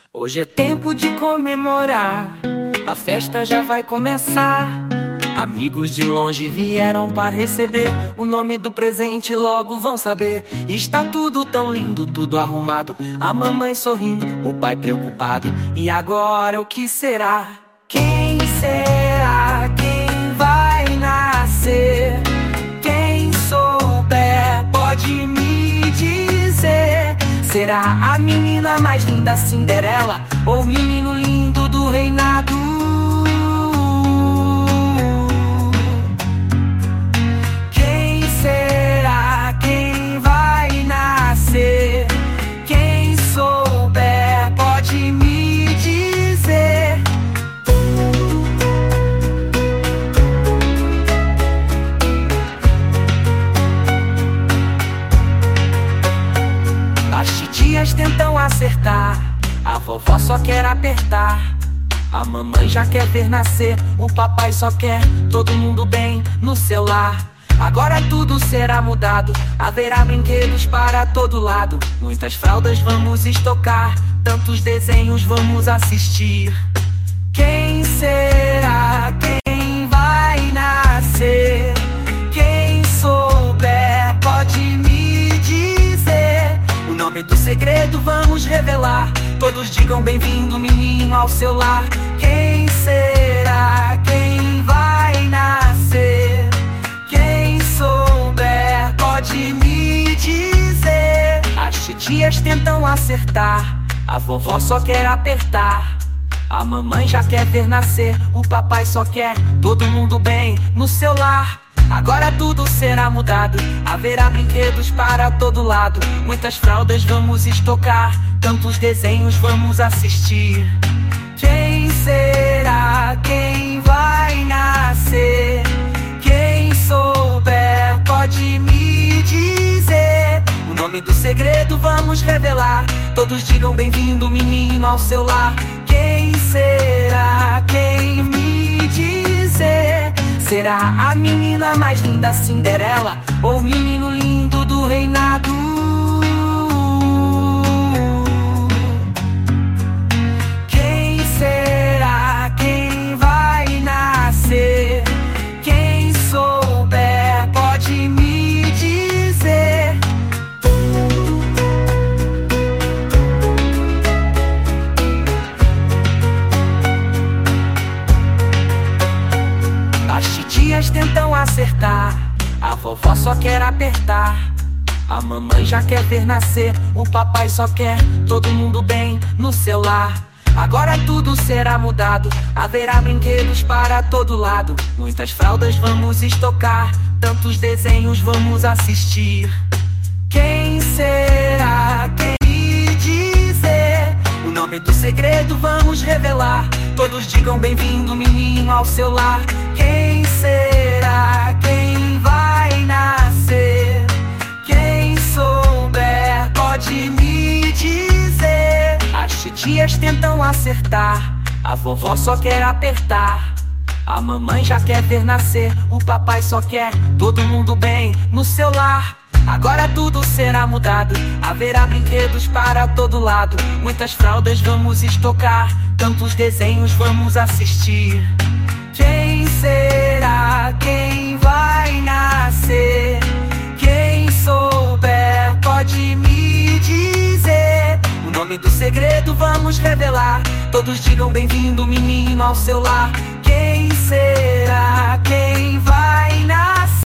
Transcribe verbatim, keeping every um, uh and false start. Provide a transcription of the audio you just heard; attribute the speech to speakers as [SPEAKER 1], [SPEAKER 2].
[SPEAKER 1] Hoje é tempo de comemorar, a festa já vai começar. Amigos de longe vieram para receber o nome do presente, logo vão saber. Está tudo tão lindo, tudo arrumado, a mamãe sorrindo, o pai preocupado. E agora o que será? Quem será? Quem vai nascer? Quem souber pode me dizer. Será a menina mais linda, Cinderela, ou o menino lindo do reinado? Quem será? Quem vai nascer? Quem souber pode me dizer. As titias tentam acertar, a vovó só quer apertar, a mamãe já quer ver nascer, o papai só quer todo mundo bem no seu lar. Agora tudo será mudado, haverá brinquedos para todo lado. Muitas fraldas vamos estocar, tantos desenhos vamos assistir. Quem será? Quem vai nascer? Quem souber pode me dizer. O nome do segredo vamos revelar, todos digam bem-vindo, menino, ao seu lar. Quem será? Quem vai nascer? Quem souber pode me dizer. As titias tentam acertar, a vovó só quer apertar, a mamãe já quer ver nascer, o papai só quer todo mundo bem no seu lar. Agora tudo será mudado, haverá brinquedos para todo lado. Muitas fraldas vamos estocar, tantos desenhos vamos assistir. Quem será? Quem vai nascer? Quem souber pode me dizer. O nome do segredo vamos revelar, todos digam bem-vindo, menino, ao seu lar. Quem será? Quem me dizer? Será a menina mais linda, Cinderela, ou o menino lindo do reinado? Quem será? Quem vai nascer? Quem souber pode me dizer. As titias tentam acertar, a vovó só quer apertar, a mamãe já quer ver nascer, o papai só quer todo mundo bem no seu lar. Agora tudo será mudado, haverá brinquedos para todo lado. Muitas fraldas vamos estocar, tantos desenhos vamos assistir. Quem será? Quem me dizer? O nome do segredo vamos revelar, todos digam bem-vindo, menino, ao seu lar. Quem será? Quem vai nascer? Quem souber pode me dizer. As titias tentam acertar, a vovó só quer apertar, a mamãe já quer ver nascer, o papai só quer todo mundo bem no seu lar. Agora tudo será mudado, haverá brinquedos para todo lado. Muitas fraldas vamos estocar, tantos desenhos vamos assistir. Quem será? Quem vai nascer? Quem souber pode me dizer. O nome do segredo vamos revelar, todos digam bem-vindo, menino, ao seu lar.